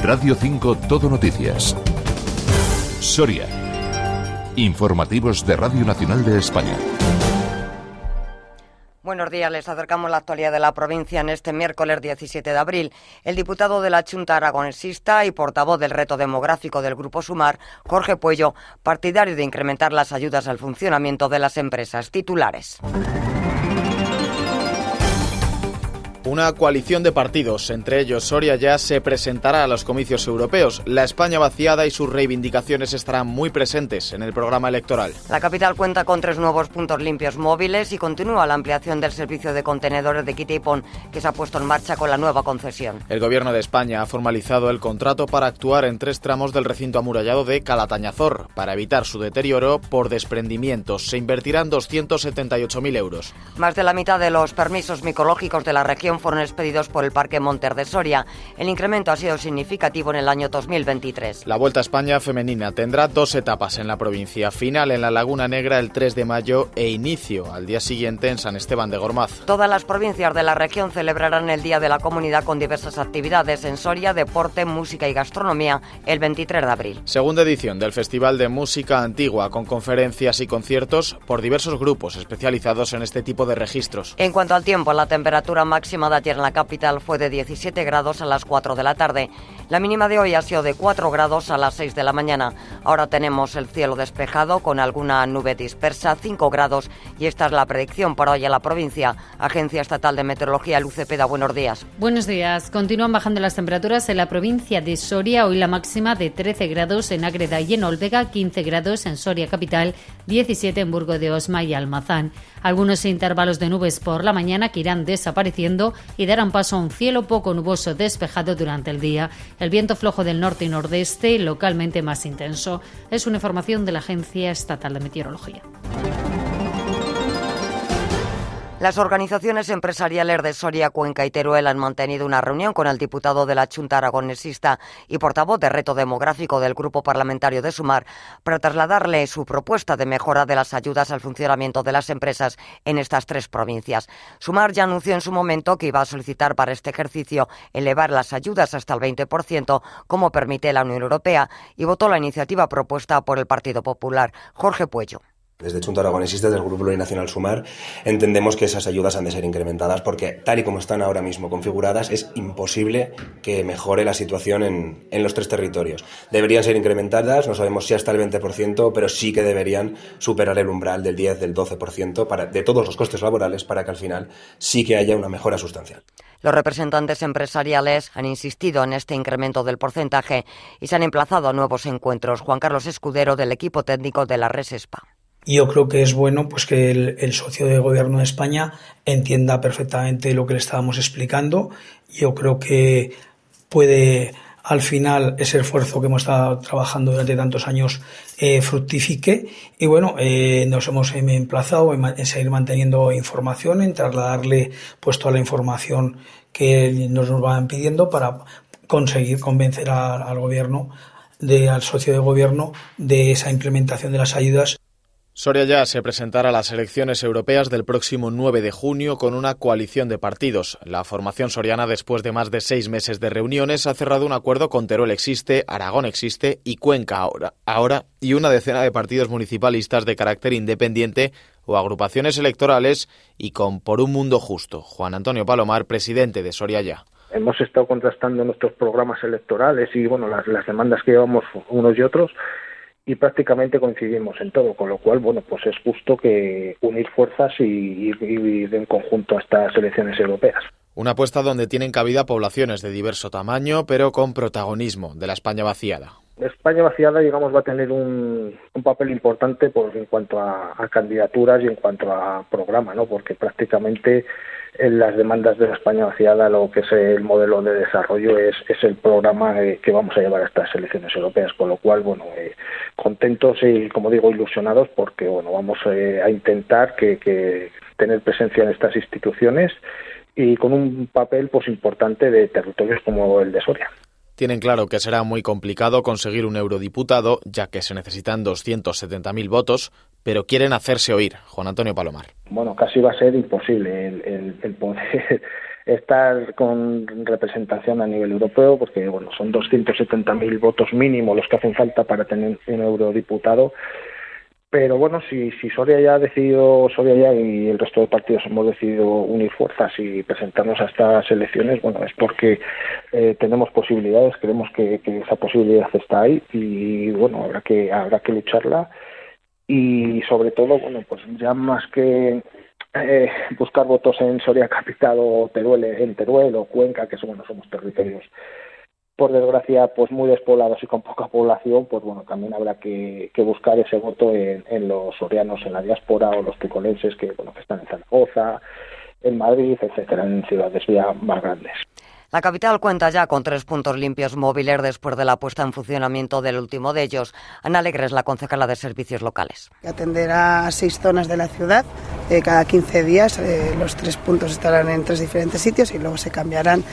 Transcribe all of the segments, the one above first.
Radio 5 Todo Noticias. Soria. Informativos de Radio Nacional de España. Buenos días, les acercamos la actualidad de la provincia en este miércoles 17 de abril. El diputado de la Xunta Aragonesista y portavoz del reto demográfico del Grupo Sumar, Jorge Puello, partidario de incrementar las ayudas al funcionamiento de las empresas. Titulares. Una coalición de partidos, entre ellos Soria Ya, se presentará a los comicios europeos. La España vaciada y sus reivindicaciones estarán muy presentes en el programa electoral. La capital cuenta con 3 nuevos puntos limpios móviles y continúa la ampliación del servicio de contenedores de quita y pon que se ha puesto en marcha con la nueva concesión. El Gobierno de España ha formalizado el contrato para actuar en 3 tramos del recinto amurallado de Calatañazor. Para evitar su deterioro por desprendimientos, se invertirán 278.000 euros. Más de la mitad de los permisos micológicos de la región fueron expedidos por el Parque Monter de Soria. El incremento ha sido significativo en el año 2023. La Vuelta a España femenina tendrá 2 etapas en la provincia. Final en la Laguna Negra el 3 de mayo e inicio al día siguiente en San Esteban de Gormaz. Todas las provincias de la región celebrarán el Día de la Comunidad con diversas actividades. En Soria, deporte, música y gastronomía el 23 de abril. Segunda edición del Festival de Música Antigua, con conferencias y conciertos por diversos grupos especializados en este tipo de registros. En cuanto al tiempo, la temperatura máxima de ayer en la capital fue de 17 grados a las 4 de la tarde. La mínima de hoy ha sido de 4 grados a las 6 de la mañana. Ahora tenemos el cielo despejado con alguna nube dispersa, 5 grados, y esta es la predicción para hoy en la provincia. Agencia Estatal de Meteorología, Luz Cepeda, buenos días. Buenos días. Continúan bajando las temperaturas en la provincia de Soria. Hoy la máxima de 13 grados en Ágreda y en Olvega, 15 grados en Soria capital, 17 en Burgo de Osma y Almazán. Algunos intervalos de nubes por la mañana que irán desapareciendo y darán paso a un cielo poco nuboso despejado durante el día. El viento flojo del norte y nordeste, localmente más intenso. Es una información de la Agencia Estatal de Meteorología. Las organizaciones empresariales de Soria, Cuenca y Teruel han mantenido una reunión con el diputado de la Xunta Aragonesista y portavoz de reto demográfico del Grupo Parlamentario de Sumar para trasladarle su propuesta de mejora de las ayudas al funcionamiento de las empresas en estas 3 provincias. Sumar ya anunció en su momento que iba a solicitar para este ejercicio elevar las ayudas hasta el 20%, como permite la Unión Europea, y votó la iniciativa propuesta por el Partido Popular. Jorge Puello. Desde Xunta Aragonesista, del Grupo Plurinacional Sumar, entendemos que esas ayudas han de ser incrementadas porque, tal y como están ahora mismo configuradas, es imposible que mejore la situación en los 3 territorios. Deberían ser incrementadas, no sabemos si hasta el 20%, pero sí que deberían superar el umbral del 10, del 12% de todos los costes laborales para que al final sí que haya una mejora sustancial. Los representantes empresariales han insistido en este incremento del porcentaje y se han emplazado a nuevos encuentros. Juan Carlos Escudero, del equipo técnico de la RESESPA. Yo creo que es bueno pues que el socio de gobierno de España entienda perfectamente lo que le estábamos explicando. Yo creo que puede, al final, ese esfuerzo que hemos estado trabajando durante tantos años fructifique. Y bueno, nos hemos emplazado en seguir manteniendo información, en trasladarle pues toda la información que nos van pidiendo para conseguir convencer al gobierno, al socio de gobierno, de esa implementación de las ayudas. Soria Ya se presentará a las elecciones europeas del próximo 9 de junio con una coalición de partidos. La formación soriana, después de más de 6 meses de reuniones, ha cerrado un acuerdo con Teruel Existe, Aragón Existe y Cuenca ahora y una decena de partidos municipalistas de carácter independiente o agrupaciones electorales y con Por un Mundo Justo. Juan Antonio Palomar, presidente de Soria Ya. Hemos estado contrastando nuestros programas electorales y bueno las demandas que llevamos unos y otros, y prácticamente coincidimos en todo, con lo cual, bueno, pues es justo que unir fuerzas y ir en conjunto a estas elecciones europeas. Una apuesta donde tienen cabida poblaciones de diverso tamaño, pero con protagonismo de la España vaciada. España vaciada, digamos, va a tener un papel importante en cuanto a candidaturas y en cuanto a programa, ¿no? Porque prácticamente en las demandas de la España vaciada lo que es el modelo de desarrollo es el programa que vamos a llevar a estas elecciones europeas, con lo cual, bueno, contentos y, como digo, ilusionados porque, bueno, vamos a intentar que tener presencia en estas instituciones y con un papel pues importante de territorios como el de Soria. Tienen claro que será muy complicado conseguir un eurodiputado, ya que se necesitan 270.000 votos, pero quieren hacerse oír. Juan Antonio Palomar. Bueno, casi va a ser imposible el poder estar con representación a nivel europeo, porque bueno, son 270.000 votos mínimo los que hacen falta para tener un eurodiputado. Pero bueno, si Soria ya ha decidido, Soria ya y el resto de partidos hemos decidido unir fuerzas y presentarnos a estas elecciones, bueno, es porque tenemos posibilidades, creemos que esa posibilidad está ahí y bueno, habrá que lucharla y sobre todo, bueno, pues ya más que buscar votos en Soria Capital o Teruel o Cuenca, que somos territorios por desgracia pues muy despoblados y con poca población, pues bueno, también habrá que buscar ese voto en los sorianos en la diáspora o los picolenses que están en Zaragoza, en Madrid, etcétera, en ciudades ya más grandes. La capital cuenta ya con 3 puntos limpios móviles después de la puesta en funcionamiento del último de ellos. Ana Alegres, la concejala de Servicios Locales. Atenderá a 6 zonas de la ciudad. Cada 15 días los 3 puntos estarán en 3 diferentes sitios y luego se cambiarán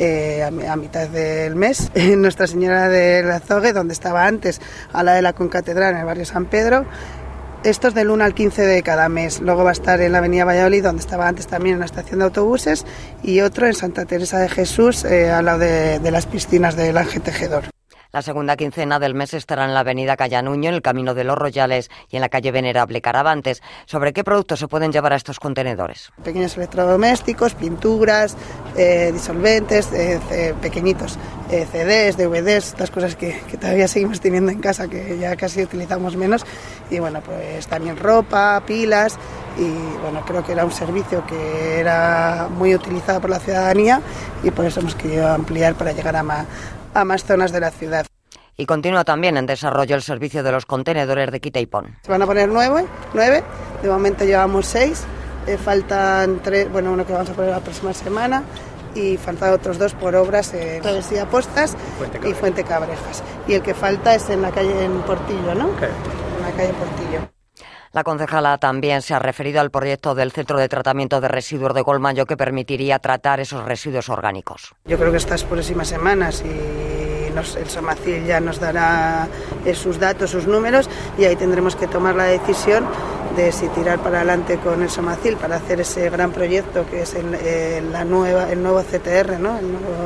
a mitad del mes. Nuestra Señora del Azogue, donde estaba antes, a la de la Concatedral en el barrio San Pedro. Esto es del 1 al 15 de cada mes. Luego va a estar en la avenida Valladolid, donde estaba antes también en la estación de autobuses, y otro en Santa Teresa de Jesús, al lado de las piscinas del Ángel Tejedor. La segunda quincena del mes estará en la avenida Callanuño, en el Camino de los Royales y en la calle Venerable Caravantes. ¿Sobre qué productos se pueden llevar a estos contenedores? Pequeños electrodomésticos, pinturas, disolventes, pequeñitos, CDs, DVDs, estas cosas que todavía seguimos teniendo en casa, que ya casi utilizamos menos. Y bueno, pues también ropa, pilas. Y bueno, creo que era un servicio que era muy utilizado por la ciudadanía y por eso hemos querido ampliar para llegar a más zonas de la ciudad. Y continúa también en desarrollo el servicio de los contenedores de quita y pon. Se van a poner 9, de momento llevamos 6, faltan 3, bueno, uno que vamos a poner la próxima semana y faltan otros 2 por obras en Travesía Postas y Fuente Cabrejas. Y el que falta es en la calle en Portillo, ¿no? Okay. En la calle Portillo. La concejala también se ha referido al proyecto del Centro de Tratamiento de Residuos de Golmayo que permitiría tratar esos residuos orgánicos. Yo creo que estas próximas semanas el Somacil ya nos dará sus datos, sus números y ahí tendremos que tomar la decisión de si tirar para adelante con el Somacil para hacer ese gran proyecto que es el nuevo CTR, ¿no?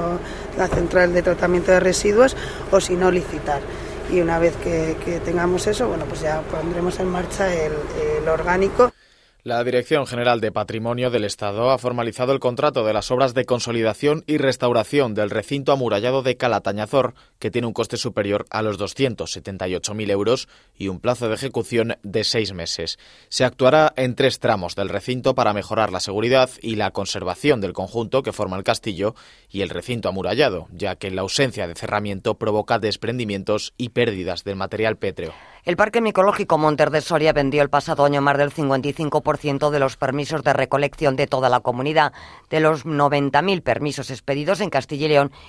La Central de Tratamiento de Residuos, o si no licitar. Y una vez que tengamos eso, bueno, pues ya pondremos en marcha el orgánico. La Dirección General de Patrimonio del Estado ha formalizado el contrato de las obras de consolidación y restauración del recinto amurallado de Calatañazor, que tiene un coste superior a los 278.000 euros y un plazo de ejecución de 6 meses. Se actuará en 3 tramos del recinto para mejorar la seguridad y la conservación del conjunto que forma el castillo y el recinto amurallado, ya que la ausencia de cerramiento provoca desprendimientos y pérdidas del material pétreo. El Parque Micológico Montes de Soria vendió el pasado año más del 55% de los permisos de recolección de toda la comunidad. De los 90.000 permisos expedidos en Castilla y León,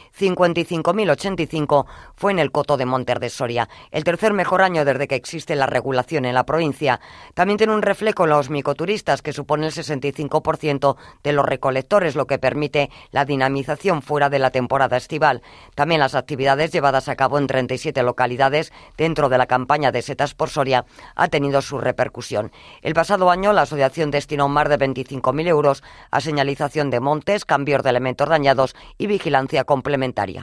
55.085 fue en el coto de Montes de Soria. El tercer mejor año desde que existe la regulación en la provincia. También tiene un reflejo en los micoturistas, que supone el 65% de los recolectores, lo que permite la dinamización fuera de la temporada estival. También las actividades llevadas a cabo en 37 localidades dentro de la campaña de Setas por Soria ha tenido su repercusión. El pasado año la asociación destinó más de 25.000 euros a señalización de montes, cambios de elementos dañados y vigilancia complementaria.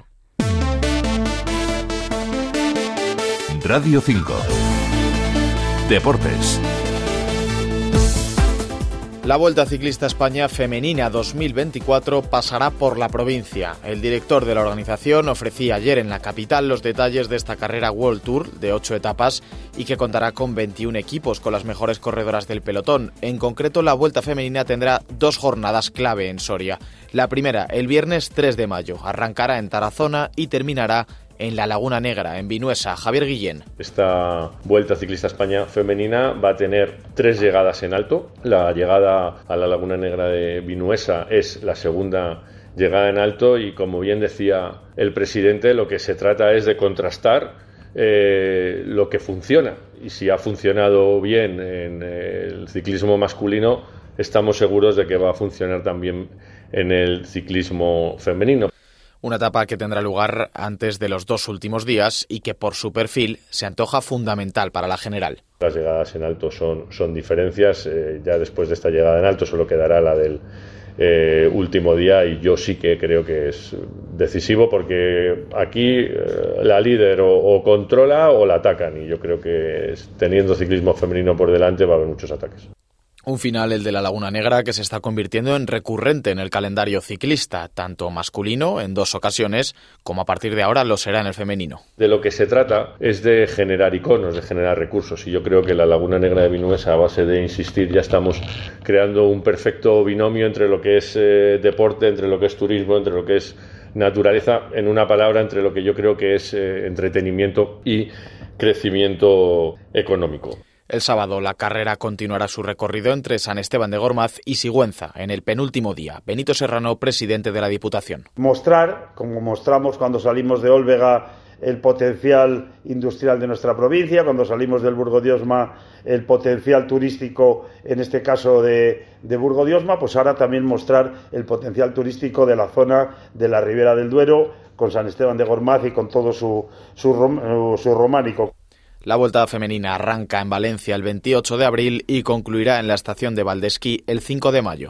Radio 5. Deportes. La Vuelta Ciclista España Femenina 2024 pasará por la provincia. El director de la organización ofrecía ayer en la capital los detalles de esta carrera World Tour de 8 etapas y que contará con 21 equipos con las mejores corredoras del pelotón. En concreto, la Vuelta Femenina tendrá 2 jornadas clave en Soria. La primera, el viernes 3 de mayo, arrancará en Tarazona y terminará en la Laguna Negra, en Vinuesa. Javier Guillén. Esta Vuelta Ciclista España femenina va a tener 3 llegadas en alto. La llegada a la Laguna Negra de Vinuesa es la segunda llegada en alto y, como bien decía el presidente, lo que se trata es de contrastar lo que funciona. Y si ha funcionado bien en el ciclismo masculino, estamos seguros de que va a funcionar también en el ciclismo femenino. Una etapa que tendrá lugar antes de los 2 últimos días y que por su perfil se antoja fundamental para la general. Las llegadas en alto son diferencias, ya después de esta llegada en alto solo quedará la del último día, y yo sí que creo que es decisivo, porque aquí la líder o controla o la atacan, y yo creo que teniendo ciclismo femenino por delante va a haber muchos ataques. Un final, el de la Laguna Negra, que se está convirtiendo en recurrente en el calendario ciclista, tanto masculino en 2 ocasiones, como a partir de ahora lo será en el femenino. De lo que se trata es de generar iconos, de generar recursos, y yo creo que la Laguna Negra de Vinuesa, a base de insistir, ya estamos creando un perfecto binomio entre lo que es deporte, entre lo que es turismo, entre lo que es naturaleza, en una palabra, entre lo que yo creo que es entretenimiento y crecimiento económico. El sábado la carrera continuará su recorrido entre San Esteban de Gormaz y Sigüenza en el penúltimo día. Benito Serrano, presidente de la Diputación. Mostrar, como mostramos cuando salimos de Ólvega, el potencial industrial de nuestra provincia, cuando salimos del Burgo de Osma, el potencial turístico, en este caso de Burgo de Osma, pues ahora también mostrar el potencial turístico de la zona de la Ribera del Duero, con San Esteban de Gormaz y con todo su románico. La Vuelta Femenina arranca en Valencia el 28 de abril y concluirá en la estación de Valdesquí el 5 de mayo.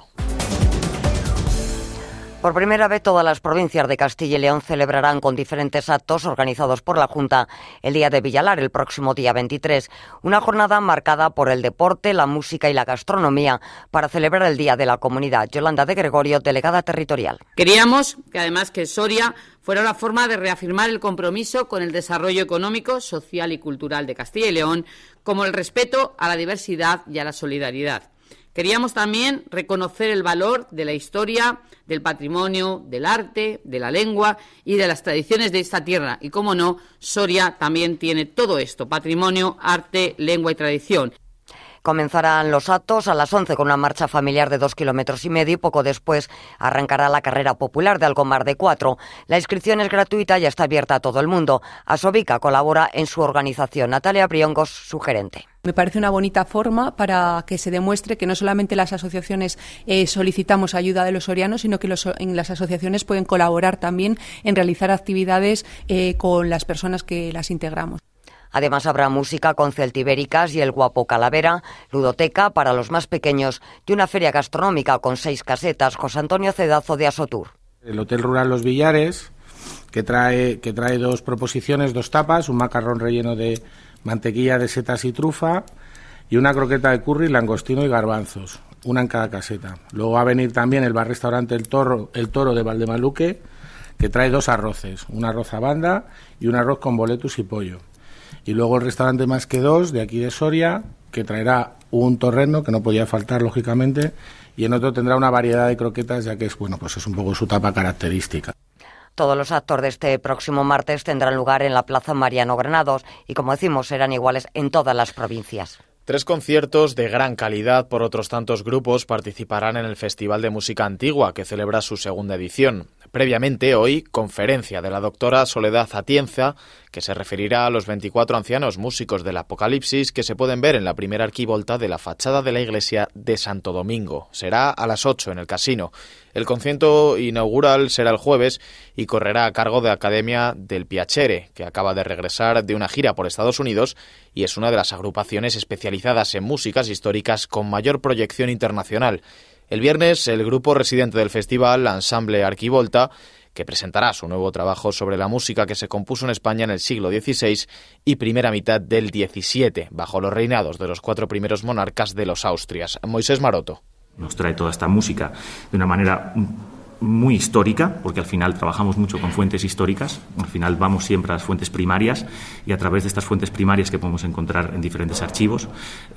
Por primera vez, todas las provincias de Castilla y León celebrarán con diferentes actos organizados por la Junta el Día de Villalar, el próximo día 23, una jornada marcada por el deporte, la música y la gastronomía para celebrar el Día de la Comunidad. Yolanda de Gregorio, delegada territorial. Queríamos que además que Soria fuera una forma de reafirmar el compromiso con el desarrollo económico, social y cultural de Castilla y León, como el respeto a la diversidad y a la solidaridad. Queríamos también reconocer el valor de la historia, del patrimonio, del arte, de la lengua y de las tradiciones de esta tierra. Y, cómo no, Soria también tiene todo esto: patrimonio, arte, lengua y tradición. Comenzarán los actos a las 11 con una marcha familiar de 2,5 kilómetros y poco después arrancará la carrera popular de Algomar de 4. La inscripción es gratuita y está abierta a todo el mundo. Asobica colabora en su organización. Natalia Briongos, su gerente. Me parece una bonita forma para que se demuestre que no solamente las asociaciones solicitamos ayuda de los sorianos, sino que las asociaciones pueden colaborar también en realizar actividades con las personas que las integramos. Además habrá música con celtibéricas y el Guapo Calavera, ludoteca para los más pequeños y una feria gastronómica con 6 casetas. José Antonio Cedazo de Asotur. El Hotel Rural Los Villares, que trae 2 proposiciones, 2 tapas, un macarrón relleno de mantequilla de setas y trufa y una croqueta de curry, langostino y garbanzos, una en cada caseta. Luego va a venir también el bar-restaurante El Toro de Valdemaluque, que trae 2 arroces, un arroz a banda y un arroz con boletus y pollo. Y luego el restaurante Más que 2, de aquí de Soria, que traerá un torreno, que no podía faltar, lógicamente, y en otro tendrá una variedad de croquetas, ya que es un poco su tapa característica. Todos los actos de este próximo martes tendrán lugar en la Plaza Mariano Granados y, como decimos, serán iguales en todas las provincias. 3 conciertos de gran calidad por otros tantos grupos participarán en el Festival de Música Antigua, que celebra su segunda edición. Previamente, hoy, conferencia de la doctora Soledad Atienza, que se referirá a los 24 ancianos músicos del Apocalipsis que se pueden ver en la primera arquivolta de la fachada de la iglesia de Santo Domingo. Será a las 8 en el Casino. El concierto inaugural será el jueves y correrá a cargo de Academia del Piacere, que acaba de regresar de una gira por Estados Unidos y es una de las agrupaciones especializadas en músicas históricas con mayor proyección internacional. El viernes, el grupo residente del festival, Ensamble Arquivolta, que presentará su nuevo trabajo sobre la música que se compuso en España en el siglo XVI y primera mitad del XVII, bajo los reinados de los 4 primeros monarcas de los Austrias. Moisés Maroto. Nos trae toda esta música de una manera muy histórica, porque al final trabajamos mucho con fuentes históricas, al final vamos siempre a las fuentes primarias y a través de estas fuentes primarias que podemos encontrar en diferentes archivos,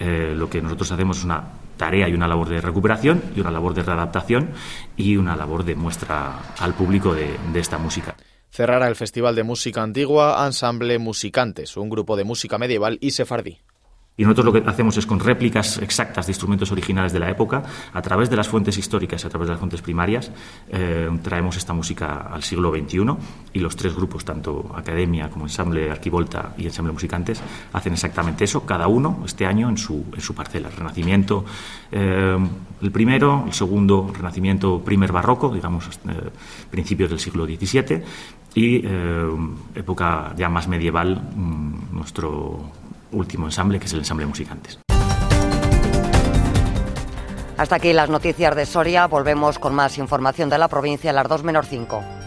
lo que nosotros hacemos es una tarea y una labor de recuperación y una labor de readaptación y una labor de muestra al público de esta música. Cerrará el Festival de Música Antigua Ensamble Musicantes, un grupo de música medieval y sefardí. Y nosotros lo que hacemos es, con réplicas exactas de instrumentos originales de la época, a través de las fuentes históricas y a través de las fuentes primarias, traemos esta música al siglo XXI, y los 3 grupos, tanto Academia como Ensamble Arquivolta y Ensamble Musicantes, hacen exactamente eso, cada uno este año en su parcela. El Renacimiento, el primero, el segundo, Renacimiento primer barroco, digamos, principios del siglo XVII, y época ya más medieval, nuestro último ensamble, que es el Ensamble Musicantes. Hasta aquí las noticias de Soria. Volvemos con más información de la provincia a las 2 menos 5.